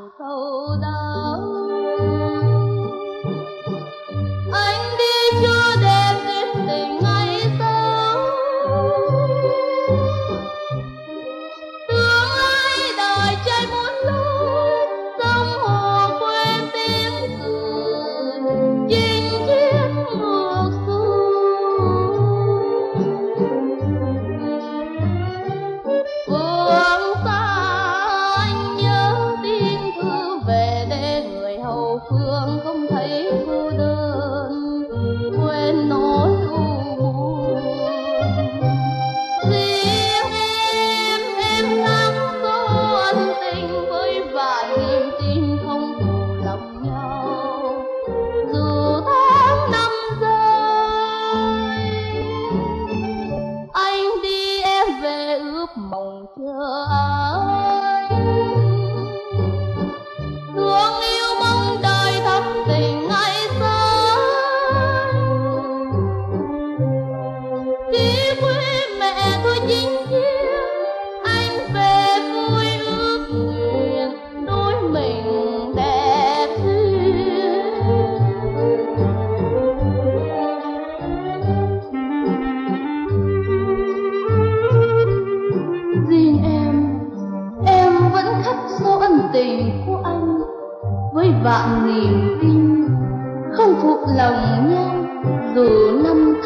sầu đau. Anh đi chưa đẹp đến tình ngày sau, tương lai đời trai muốn lối sông hồ quên tiếng cười chinh chiến ngược xuôi. Phương xa anh nhớ tin thư về để người hậu phương không thấy cô đơn, quên nỗi u buồn. Riêng em lắng số ân tình với vài niềm tin không phụ lòng nhau. Dù tháng năm rơi, anh đi em về ước mộng chờ anh. Thương yêu mong đời thắm tình ngày xưa, khi quê mẹ tôi chinh chiến, anh về vui ước nguyện đôi mình đẹp duyên. Riêng em vẫn khắc sâu ân tình của anh với vạn niềm tin, không phụ lòng nhau dù năm